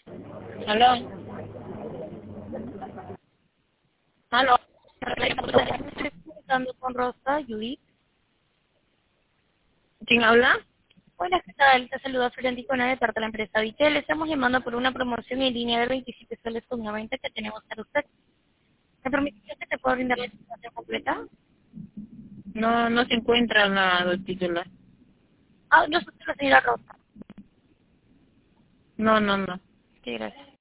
¿Aló? ¿Aló? Estoy comunicando con Rosa, Judith. ¿Quién habla? Hola, ¿qué tal? Te saluda Florenticona de parte de la empresa Vitel. Estamos llamando por una promoción en línea de 27 soles con una venta que tenemos para usted. ¿Me permite que te pueda brindar la información completa? No, no se encuentra nada del titular. Ah, yo soy la señora Rosa. No, no, no. Sí, gracias.